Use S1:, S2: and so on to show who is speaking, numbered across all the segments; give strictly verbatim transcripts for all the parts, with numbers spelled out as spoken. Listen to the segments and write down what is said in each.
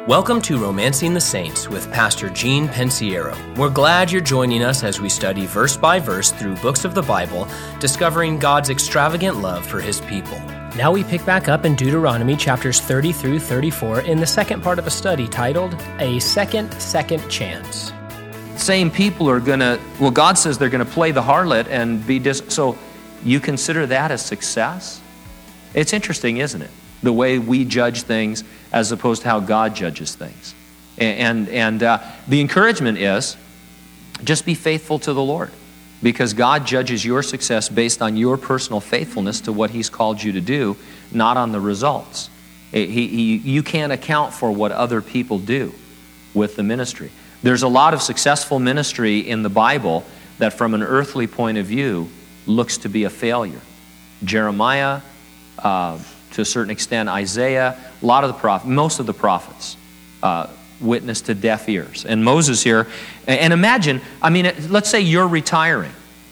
S1: Welcome to Romancing the Saints with Pastor Gene Pensiero. We're glad you're joining us as we study verse by verse through books of the Bible, discovering God's extravagant love for His people. Now we pick back up in Deuteronomy chapters thirty through thirty-four in the second part of a study titled, A Second Second Chance.
S2: Same people are going to, well, God says they're going to play the harlot and be dis... So you consider that a success? It's interesting, isn't it? The way we judge things as opposed to how God judges things. And, and uh, the encouragement is, just be faithful to the Lord. Because God judges your success based on your personal faithfulness to what He's called you to do, not on the results. He, he, you can't account for what other people do with the ministry. There's a lot of successful ministry in the Bible that from an earthly point of view looks to be a failure. Jeremiah, uh, to a certain extent Isaiah, a lot of the prophets, most of the prophets uh, witnessed to deaf ears. And Moses here, and imagine, I mean, let's say you're retiring.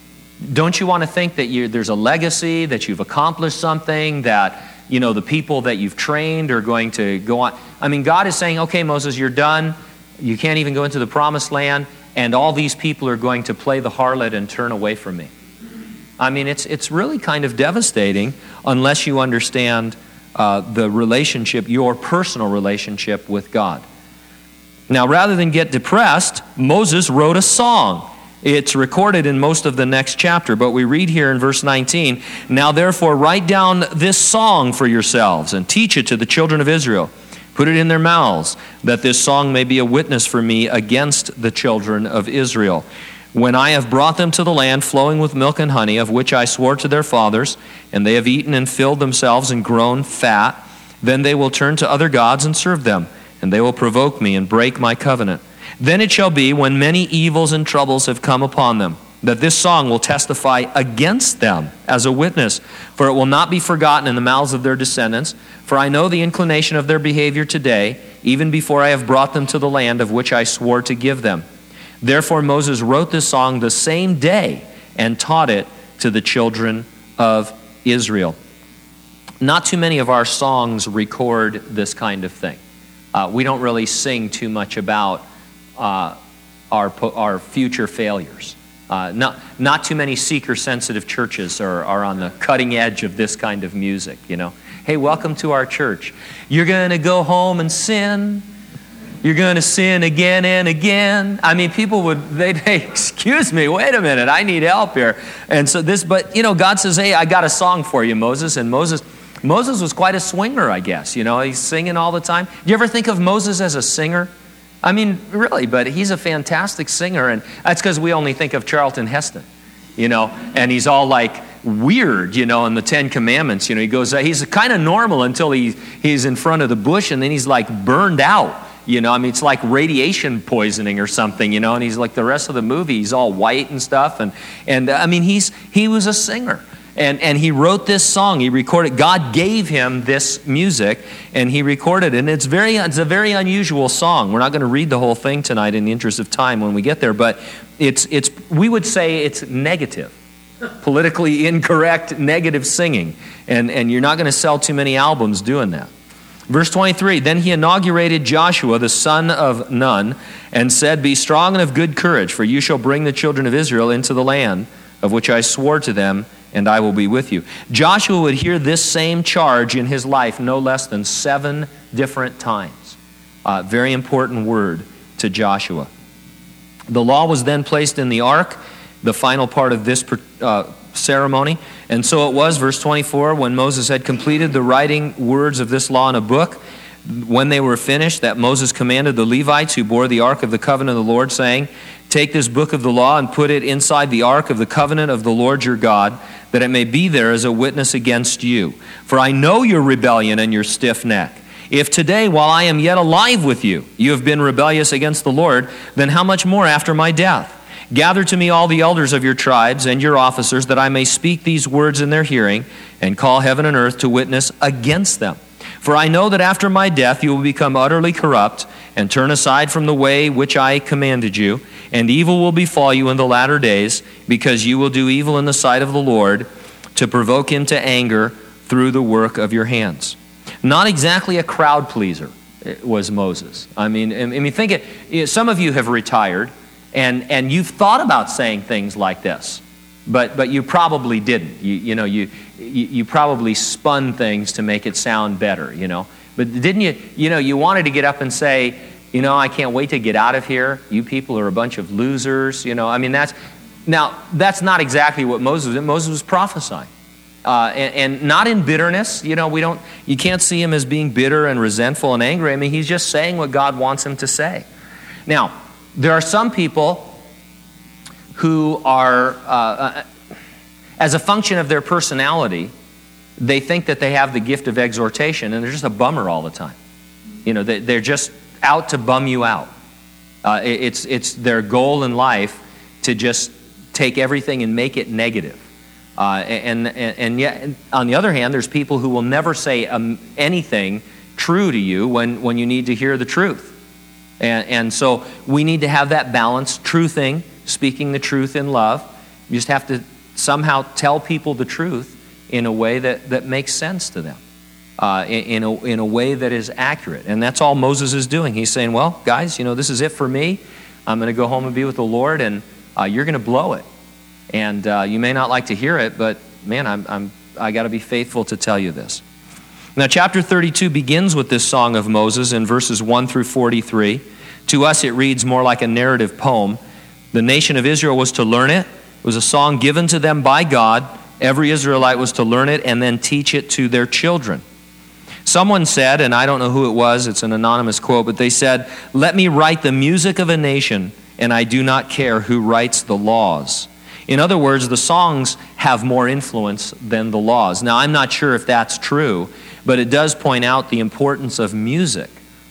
S2: Don't you want to think that you, there's a legacy, that you've accomplished something, that, you know, the people that you've trained are going to go on? I mean, God is saying, okay, Moses, you're done. You can't even go into the promised land, and all these people are going to play the harlot and turn away from me. I mean, it's it's really kind of devastating unless you understand uh, the relationship, your personal relationship with God. Now, rather than get depressed, Moses wrote a song. It's recorded in most of the next chapter, but we read here in verse nineteen, "Now therefore write down this song for yourselves and teach it to the children of Israel. Put it in their mouths, that this song may be a witness for me against the children of Israel. When I have brought them to the land flowing with milk and honey, of which I swore to their fathers, and they have eaten and filled themselves and grown fat, then they will turn to other gods and serve them, and they will provoke me and break my covenant. Then it shall be, when many evils and troubles have come upon them, that this song will testify against them as a witness, for it will not be forgotten in the mouths of their descendants. For I know the inclination of their behavior today, even before I have brought them to the land of which I swore to give them. Therefore Moses wrote this song the same day and taught it to the children of Israel." Not too many of our songs record this kind of thing. Uh, we don't really sing too much about uh, our our future failures. Uh, not not too many seeker-sensitive churches are, are on the cutting edge of this kind of music, you know. Hey, welcome to our church. You're going to go home and sin. You're going to sin again and again. I mean, people would, they'd say, excuse me, wait a minute, I need help here. And so this, but, you know, God says, hey, I got a song for you, Moses. And Moses, Moses was quite a swinger, I guess. You know, he's singing all the time. Do you ever think of Moses as a singer? I mean, really, but he's a fantastic singer. And that's because we only think of Charlton Heston, you know, and he's all like weird, you know, in the Ten Commandments. You know, he goes, he's kind of normal until he he's in front of the bush, and then he's like burned out. You know, I mean, it's like radiation poisoning or something, you know, and he's like the rest of the movie, he's all white and stuff. And, and I mean, he's he was a singer. And, and he wrote this song. He recorded, God gave him this music, and he recorded it. And it's very it's a very unusual song. We're not going to read the whole thing tonight in the interest of time when we get there, but it's it's we would say it's negative, politically incorrect, negative singing. And, and you're not going to sell too many albums doing that. Verse twenty-three, "Then he inaugurated Joshua, the son of Nun, and said, Be strong and of good courage, for you shall bring the children of Israel into the land of which I swore to them, and I will be with you." Joshua would hear this same charge in his life no less than seven different times. Uh, very important word to Joshua. The law was then placed in the ark, the final part of this uh, ceremony. And so it was, verse twenty-four, when Moses had completed the writing words of this law in a book, when they were finished, that Moses commanded the Levites who bore the ark of the covenant of the Lord, saying, Take this book of the law and put it inside the ark of the covenant of the Lord your God, that it may be there as a witness against you. For I know your rebellion and your stiff neck. If today, while I am yet alive with you, you have been rebellious against the Lord, then how much more after my death? Gather to me all the elders of your tribes and your officers, that I may speak these words in their hearing, and call heaven and earth to witness against them. For I know that after my death you will become utterly corrupt, and turn aside from the way which I commanded you, and evil will befall you in the latter days, because you will do evil in the sight of the Lord, to provoke him to anger through the work of your hands. Not exactly a crowd pleaser. was Moses. I mean, I mean, think it. Some of you have retired, and and you've thought about saying things like this, but but you probably didn't. You you know you you, you probably spun things to make it sound better. You know, but didn't you? You know, you wanted to get up and say, you know, I can't wait to get out of here. You people are a bunch of losers. You know, I mean, that's now that's not exactly what Moses did. Moses was prophesying. Uh, and, and not in bitterness. You know, we don't. You can't see him as being bitter and resentful and angry. I mean, he's just saying what God wants him to say. Now, there are some people who are, uh, uh, as a function of their personality, they think that they have the gift of exhortation, and they're just a bummer all the time. You know, they, they're just out to bum you out. Uh, it, it's it's their goal in life to just take everything and make it negative. Uh, and, and and yet, on the other hand, there's people who will never say um, anything true to you when, when you need to hear the truth. And, and so we need to have that balance, truthing, speaking the truth in love. You just have to somehow tell people the truth in a way that, that makes sense to them, uh, in, in, a, in a way that is accurate. And that's all Moses is doing. He's saying, well, guys, you know, this is it for me. I'm going to go home and be with the Lord, and uh, you're going to blow it. And uh, you may not like to hear it, but man, I'm, I'm, I got to be faithful to tell you this. Now, chapter thirty-two begins with this song of Moses in verses one through forty-three. To us, it reads more like a narrative poem. The nation of Israel was to learn it. It was a song given to them by God. Every Israelite was to learn it and then teach it to their children. Someone said, and I don't know who it was, it's an anonymous quote, but they said, "Let me write the music of a nation, and I do not care who writes the laws." In other words, the songs have more influence than the laws. Now, I'm not sure if that's true, but it does point out the importance of music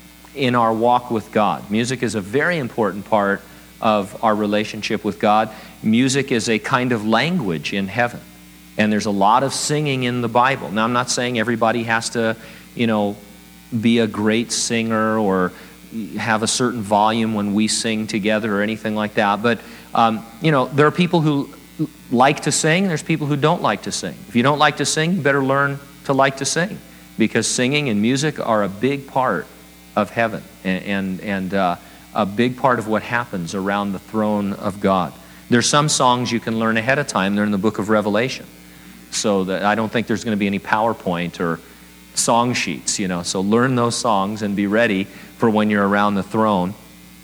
S2: in our walk with God. Music is a very important part of our relationship with God. Music is a kind of language in heaven, and there's a lot of singing in the Bible. Now, I'm not saying everybody has to, you know, be a great singer or have a certain volume when we sing together or anything like that, but Um, you know, there are people who like to sing. There's people who don't like to sing. If you don't like to sing, you better learn to like to sing, because singing and music are a big part of heaven and and, and uh, a big part of what happens around the throne of God. There's some songs you can learn ahead of time. They're in the book of Revelation, so that I don't think there's going to be any PowerPoint or song sheets. You know, so learn those songs and be ready for when you're around the throne.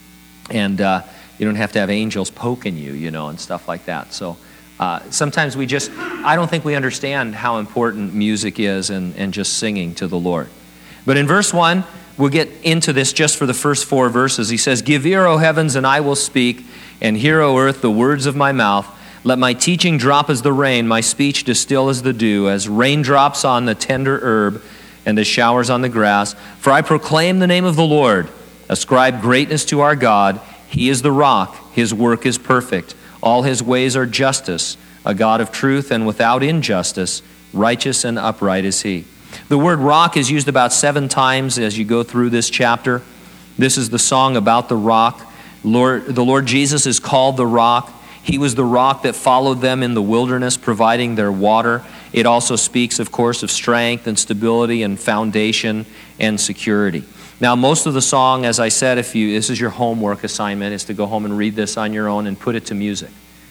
S2: And uh, you don't have to have angels poking you, you know, and stuff like that. So uh, sometimes we just, I don't think we understand how important music is and, and just singing to the Lord. But in verse one, we'll get into this just for the first four verses. He says, "Give ear, O heavens, and I will speak, and hear, O earth, the words of my mouth. Let my teaching drop as the rain, my speech distill as the dew, as raindrops on the tender herb, and as showers on the grass. For I proclaim the name of the Lord. Ascribe greatness to our God. He is the rock. His work is perfect. All his ways are justice. A God of truth and without injustice. Righteous and upright is he." The word rock is used about seven times as you go through this chapter. This is the song about the rock. Lord, the Lord Jesus is called the rock. He was the rock that followed them in the wilderness, providing their water. It also speaks, of course, of strength and stability and foundation and security. Now, most of the song, as I said, if you this is your homework assignment, is to go home and read this on your own and put it to music.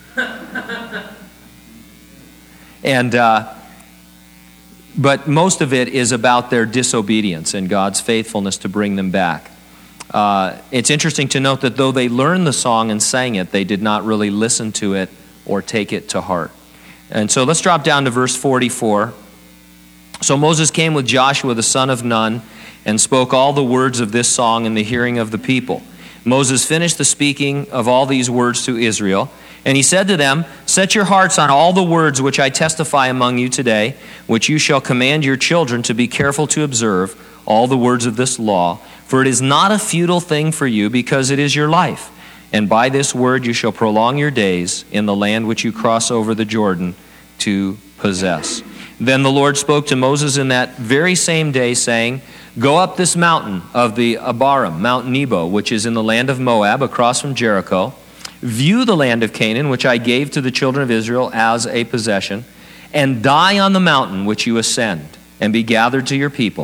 S2: and uh, but most of it is about their disobedience and God's faithfulness to bring them back. Uh, it's interesting to note that though they learned the song and sang it, they did not really listen to it or take it to heart. And so let's drop down to verse forty-four. "So Moses came with Joshua the son of Nun, and spoke all the words of this song in the hearing of the people. Moses finished the speaking of all these words to Israel, and he said to them, 'Set your hearts on all the words which I testify among you today, which you shall command your children to be careful to observe, all the words of this law. For it is not a futile thing for you, because it is your life. And by this word you shall prolong your days in the land which you cross over the Jordan to possess.' Then the Lord spoke to Moses in that very same day, saying, 'Go up this mountain of the Abarim, Mount Nebo, which is in the land of Moab, across from Jericho. View the land of Canaan, which I gave to the children of Israel as a possession, and die on the mountain which you ascend, and be gathered to your people.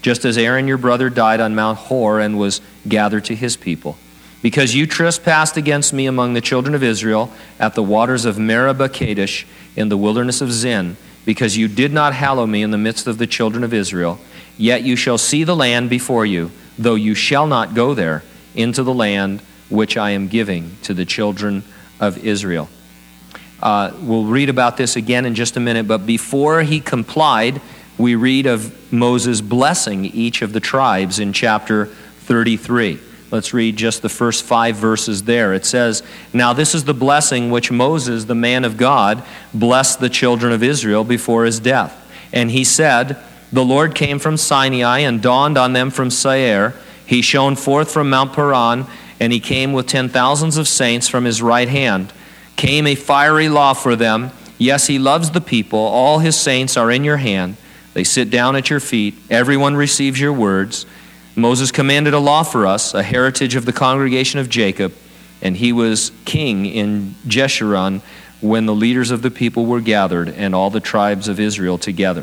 S2: just as Aaron your brother died on Mount Hor and was gathered to his people. Because you trespassed against me among the children of Israel at the waters of Meribah Kadesh in the wilderness of Zin, because you did not hallow me in the midst of the children of Israel, yet you shall see the land before you, though you shall not go there, into the land which I am giving to the children of Israel. Uh, we'll read about this again in just a minute, but before he complied, we read of Moses blessing each of the tribes in chapter thirty-three. Let's read just the first five verses there. It says, "Now this is the blessing which Moses, the man of God, blessed the children of Israel before his death. And he said, the Lord came from Sinai and dawned on them from Seir. He shone forth from Mount Paran, and he came with ten thousands of saints from his right hand. Came a fiery law for them. Yes, he loves the people. All his saints are in your hand. They sit down at your feet. Everyone receives your words. Moses commanded a law for us, a heritage of the congregation of Jacob, and he was king in Jeshurun when the leaders of the people were gathered and all the tribes of Israel together."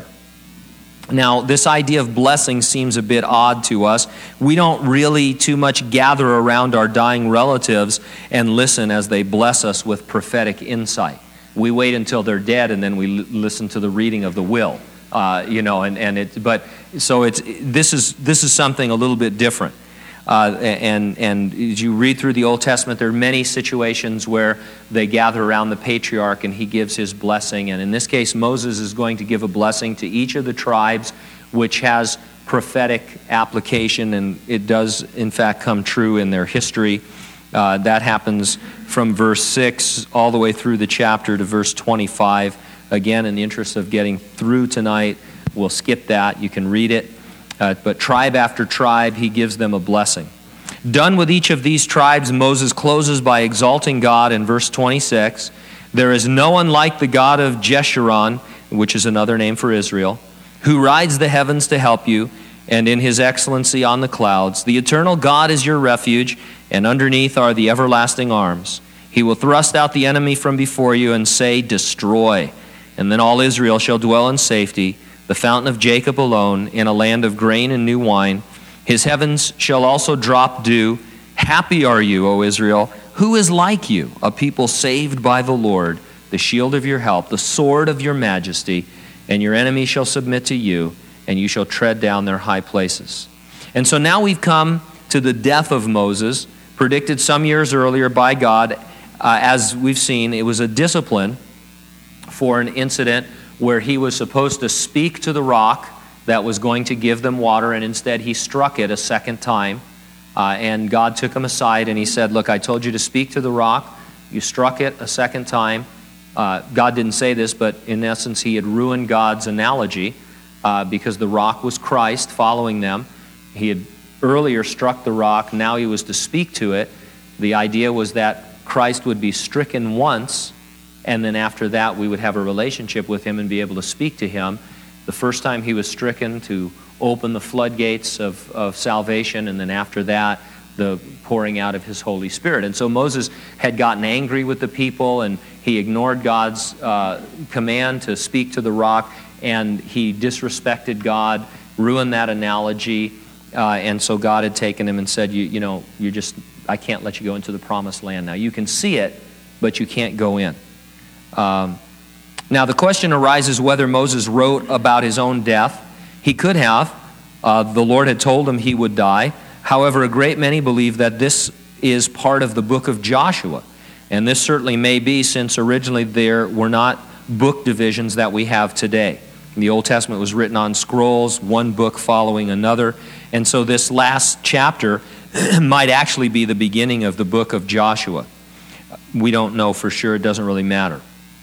S2: Now, this idea of blessing seems a bit odd to us. We don't really too much gather around our dying relatives and listen as they bless us with prophetic insight. We wait until they're dead and then we l- listen to the reading of the will. Uh, you know, and, and it, but so it's this is this is something a little bit different. Uh, and and as you read through the Old Testament, there are many situations where they gather around the patriarch and he gives his blessing. And in this case, Moses is going to give a blessing to each of the tribes, which has prophetic application, and it does in fact come true in their history. Uh, that happens from verse six all the way through the chapter to verse twenty-five. Again, in the interest of getting through tonight, we'll skip that. You can read it. Uh, but tribe after tribe, he gives them a blessing. Done with each of these tribes, Moses closes by exalting God in verse twenty-six. There is no one like the God of Jeshurun, which is another name for Israel, who rides the heavens to help you, and in his excellency on the clouds. The eternal God is your refuge, and underneath are the everlasting arms. He will thrust out the enemy from before you and say, destroy. And then all Israel shall dwell in safety, the fountain of Jacob alone, in a land of grain and new wine. His heavens shall also drop dew. Happy are you, O Israel. Who is like you, a people saved by the Lord, the shield of your help, the sword of your majesty, and your enemies shall submit to you, and you shall tread down their high places. And so now we've come to the death of Moses, predicted some years earlier by God. Uh, as we've seen, it was a discipline for an incident where he was supposed to speak to the rock that was going to give them water, and instead he struck it a second time. Uh, and God took him aside and he said, look, I told you to speak to the rock. You struck it a second time. Uh, God didn't say this, but in essence he had ruined God's analogy uh, because the rock was Christ following them. He had earlier struck the rock. Now he was to speak to it. The idea was that Christ would be stricken once, and then after that, we would have a relationship with him and be able to speak to him. The first time he was stricken to open the floodgates of, of salvation, and then after that, the pouring out of his Holy Spirit. And so Moses had gotten angry with the people, and he ignored God's uh, command to speak to the rock, and he disrespected God, ruined that analogy, uh, and so God had taken him and said, you, you know, you're just, I can't let you go into the promised land now. You can see it, but you can't go in. Um, now the question arises whether Moses wrote about his own death. He could have. Uh, the Lord had told him he would die. However, a great many believe that this is part of the book of Joshua. And this certainly may be, since originally there were not book divisions that we have today. The Old Testament was written on scrolls, one book following another. And so this last chapter might actually be the beginning of the book of Joshua. We don't know for sure. It doesn't really matter.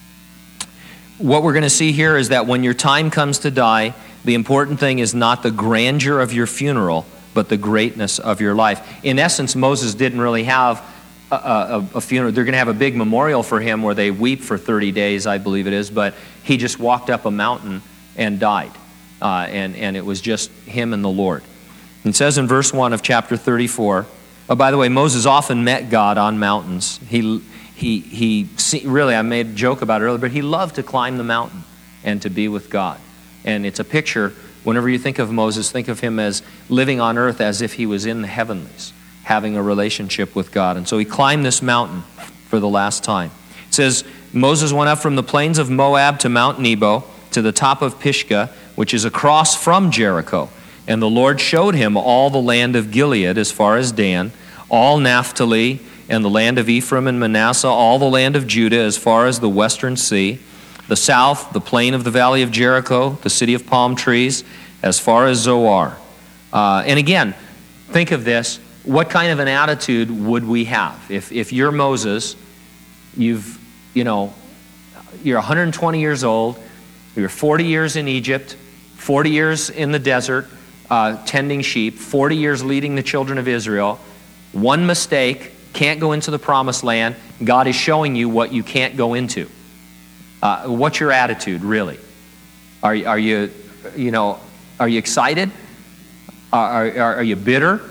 S2: What we're going to see here is that when your time comes to die, the important thing is not the grandeur of your funeral, but the greatness of your life. In essence, Moses didn't really have a, a, a funeral. They're going to have a big memorial for him where they weep for thirty days, I believe it is, but he just walked up a mountain and died. Uh, and, and it was just him and the Lord. It says in verse one of chapter thirty-four, oh, by the way, Moses often met God on mountains. He He, he really, I made a joke about it earlier, but he loved to climb the mountain and to be with God. And it's a picture whenever you think of Moses, think of him as living on earth as if he was in the heavenlies, having a relationship with God. And so he climbed this mountain for the last time. It says, Moses went up from the plains of Moab to Mount Nebo, to the top of Pisgah, which is across from Jericho. And the Lord showed him all the land of Gilead as far as Dan, all Naphtali, and the land of Ephraim and Manasseh, all the land of Judah as far as the western sea, the south, the plain of the valley of Jericho, the city of palm trees, as far as Zoar. Uh, and again, think of this. What kind of an attitude would we have? If if you're Moses, you've, you know, you're one hundred twenty years old, you're forty years in Egypt, forty years in the desert, uh, tending sheep, forty years leading the children of Israel, one mistake, can't go into the promised land. God is showing you what you can't go into. Uh, what's your attitude, really? Are, are you, you know, are you excited? Are, are, are you bitter?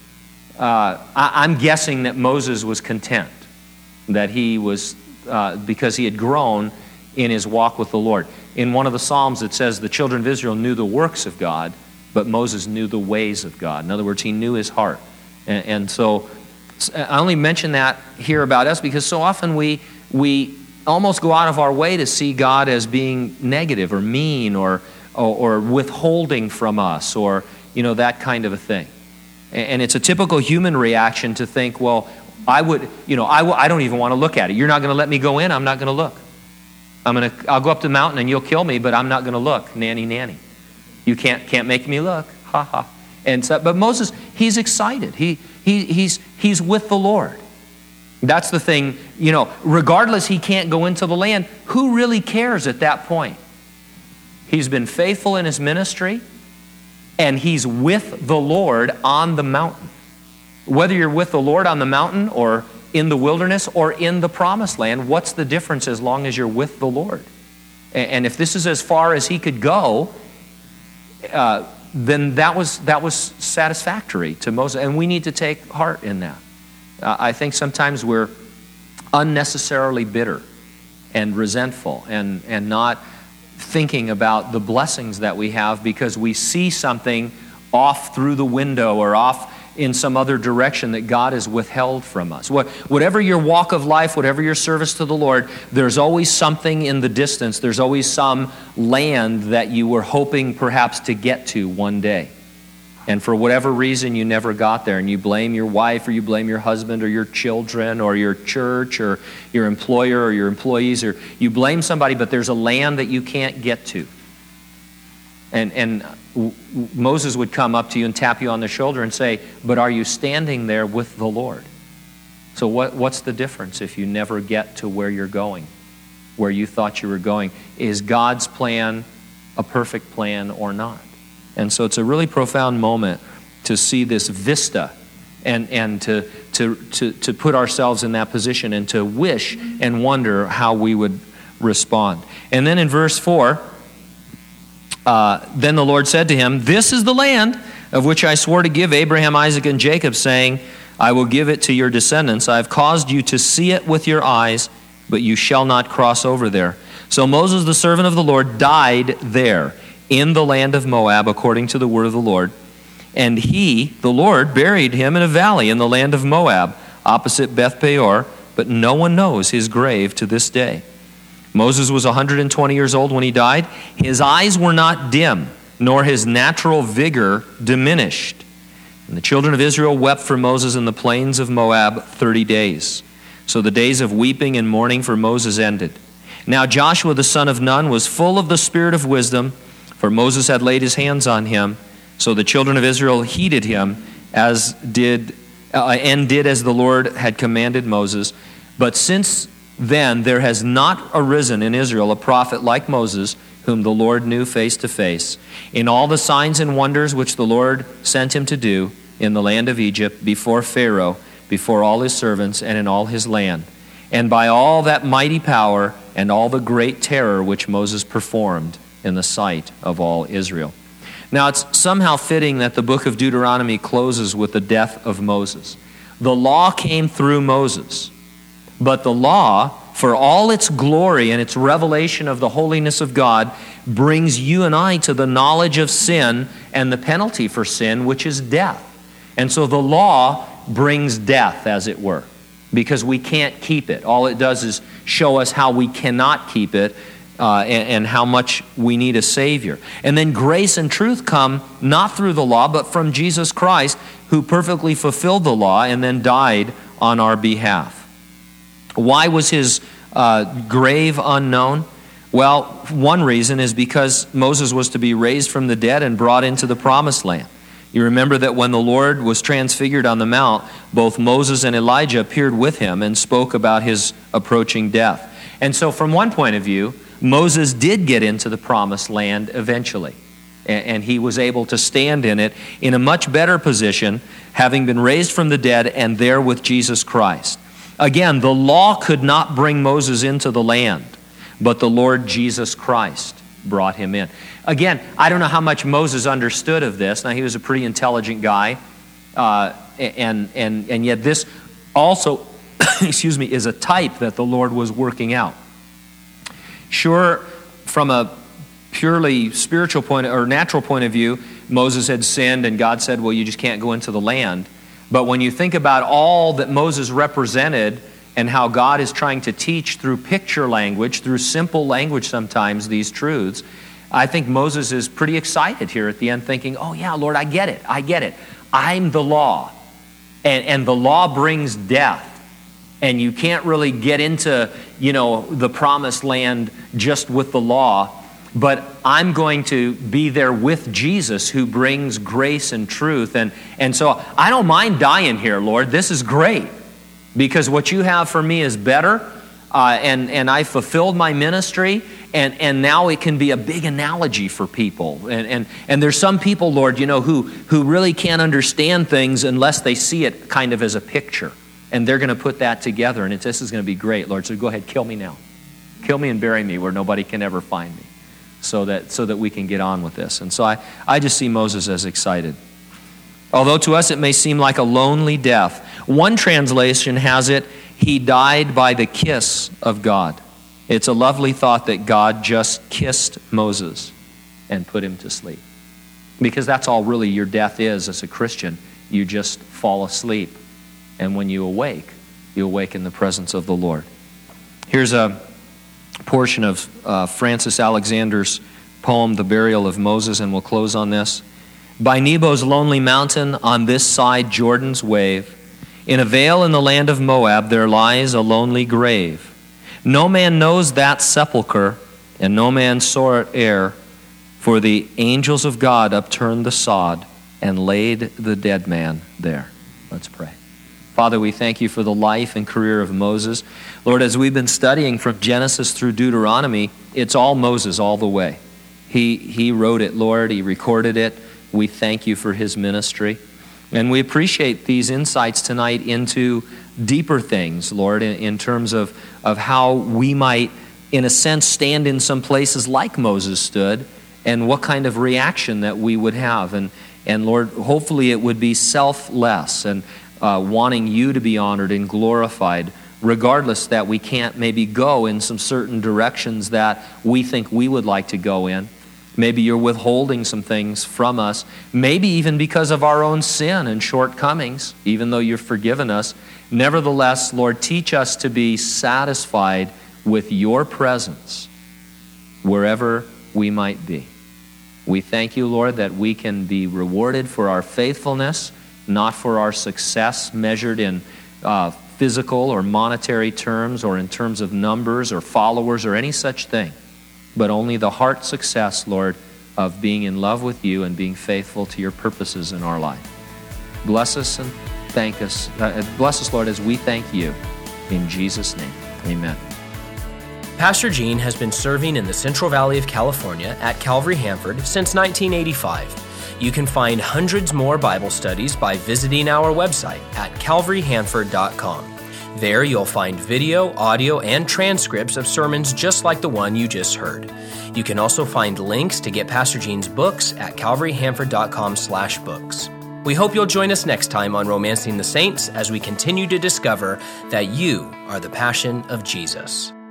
S2: Uh, I, I'm guessing that Moses was content, that he was, uh, because he had grown in his walk with the Lord. In one of the Psalms it says the children of Israel knew the works of God, but Moses knew the ways of God. In other words, he knew his heart. And, and so I only mention that here about us because so often we we almost go out of our way to see God as being negative or mean or or, or withholding from us or, you know, that kind of a thing. And it's a typical human reaction to think, well, I would, you know, I, w- I don't even want to look at it. You're not going to let me go in. I'm not going to look. I'm going to. I'll go up the mountain and you'll kill me, but I'm not going to look. Nanny, nanny. You can't can't make me look. Ha ha. And so, but Moses, he's excited. He he he's he's with the Lord. That's the thing. You know, regardless, he can't go into the land. Who really cares at that point? He's been faithful in his ministry, and he's with the Lord on the mountain. Whether you're with the Lord on the mountain or in the wilderness or in the promised land, what's the difference as long as you're with the Lord? And if this is as far as he could go, uh, then that was that was satisfactory to Moses. And we need to take heart in that. Uh, I think sometimes we're unnecessarily bitter and resentful and, and not thinking about the blessings that we have because we see something off through the window or off in some other direction that God has withheld from us. What, whatever your walk of life, whatever your service to the Lord, there's always something in the distance. There's always some land that you were hoping perhaps to get to one day. And for whatever reason, you never got there. And you blame your wife or you blame your husband or your children or your church or your employer or your employees. Or you blame somebody, but there's a land that you can't get to. And and Moses would come up to you and tap you on the shoulder and say, but are you standing there with the Lord? So what what's the difference if you never get to where you're going, where you thought you were going? Is God's plan a perfect plan or not? And so it's a really profound moment to see this vista and, and to, to, to, to put ourselves in that position and to wish and wonder how we would respond. And then in verse four, uh, then the Lord said to him, this is the land of which I swore to give Abraham, Isaac, and Jacob, saying, I will give it to your descendants. I have caused you to see it with your eyes, but you shall not cross over there. So Moses, the servant of the Lord, died there in the land of Moab, according to the word of the Lord. And he, the Lord, buried him in a valley in the land of Moab, opposite Beth Peor, but no one knows his grave to this day. Moses was one hundred twenty years old when he died. His eyes were not dim, nor his natural vigor diminished. And the children of Israel wept for Moses in the plains of Moab thirty days. So the days of weeping and mourning for Moses ended. Now Joshua the son of Nun was full of the spirit of wisdom, for Moses had laid his hands on him. So the children of Israel heeded him, as did uh, and did as the Lord had commanded Moses. But since then there has not arisen in Israel a prophet like Moses, whom the Lord knew face to face. In all the signs and wonders which the Lord sent him to do in the land of Egypt, before Pharaoh, before all his servants, and in all his land, and by all that mighty power and all the great terror which Moses performed in the sight of all Israel. Now it's somehow fitting that the book of Deuteronomy closes with the death of Moses. The law came through Moses, but the law for all its glory and its revelation of the holiness of God, brings you and I to the knowledge of sin and the penalty for sin, which is death. And so the law brings death, as it were, because we can't keep it. All it does is show us how we cannot keep it uh, and, and how much we need a Savior. And then grace and truth come not through the law, but from Jesus Christ, who perfectly fulfilled the law and then died on our behalf. Why was his uh, grave unknown? Well, one reason is because Moses was to be raised from the dead and brought into the promised land. You remember that when the Lord was transfigured on the mount, both Moses and Elijah appeared with him and spoke about his approaching death. And so from one point of view, Moses did get into the promised land eventually. And he was able to stand in it in a much better position, having been raised from the dead and there with Jesus Christ. Again, the law could not bring Moses into the land, but the Lord Jesus Christ brought him in. Again, I don't know how much Moses understood of this. Now, he was a pretty intelligent guy, uh, and, and, and yet this also, excuse me, is a type that the Lord was working out. Sure, from a purely spiritual point or natural point of view, Moses had sinned and God said, well, you just can't go into the land. But when you think about all that Moses represented and how God is trying to teach through picture language, through simple language sometimes, these truths, I think Moses is pretty excited here at the end thinking, oh yeah, Lord, I get it, I get it. I'm the law. And, and the law brings death. And you can't really get into, you know, the promised land just with the law. But I'm going to be there with Jesus, who brings grace and truth. And, and so I don't mind dying here, Lord. This is great, because what you have for me is better. Uh, and, and I fulfilled my ministry. And, and now it can be a big analogy for people. And, and, and there's some people, Lord, you know, who, who really can't understand things unless they see it kind of as a picture. And they're going to put that together. And it's, this is going to be great, Lord. So go ahead, kill me now. Kill me and bury me where nobody can ever find me. So that so that we can get on with this. And so I, I just see Moses as excited. Although to us it may seem like a lonely death. One translation has it, he died by the kiss of God. It's a lovely thought that God just kissed Moses and put him to sleep. Because that's all really your death is as a Christian. You just fall asleep. And when you awake, you awake in the presence of the Lord. Here's a portion of uh, Francis Alexander's poem, The Burial of Moses, and we'll close on this. By Nebo's lonely mountain, on this side Jordan's wave, in a vale in the land of Moab, there lies a lonely grave. No man knows that sepulcher, and no man saw it ere, for the angels of God upturned the sod and laid the dead man there. Let's pray. Father, we thank you for the life and career of Moses. Lord, as we've been studying from Genesis through Deuteronomy, it's all Moses all the way. He, he wrote it, Lord. He recorded it. We thank you for his ministry. And we appreciate these insights tonight into deeper things, Lord, in, in terms of, of how we might, in a sense, stand in some places like Moses stood, and what kind of reaction that we would have. And, and Lord, hopefully it would be selfless and Uh, wanting you to be honored and glorified, regardless that we can't maybe go in some certain directions that we think we would like to go in. Maybe you're withholding some things from us, maybe even because of our own sin and shortcomings, even though you've forgiven us. Nevertheless, Lord, teach us to be satisfied with your presence wherever we might be. We thank you, Lord, that we can be rewarded for our faithfulness, not for our success measured in uh, physical or monetary terms or in terms of numbers or followers or any such thing, but only the heart success, Lord, of being in love with you and being faithful to your purposes in our life. Bless us and thank us. Uh, bless us, Lord, as we thank you. In Jesus' name, amen.
S1: Pastor Gene has been serving in the Central Valley of California at Calvary Hanford since nineteen eighty-five. You can find hundreds more Bible studies by visiting our website at calvary hanford dot com. There you'll find video, audio, and transcripts of sermons just like the one you just heard. You can also find links to get Pastor Gene's books at calvary hanford dot com slash books. We hope you'll join us next time on Romancing the Saints as we continue to discover that you are the passion of Jesus.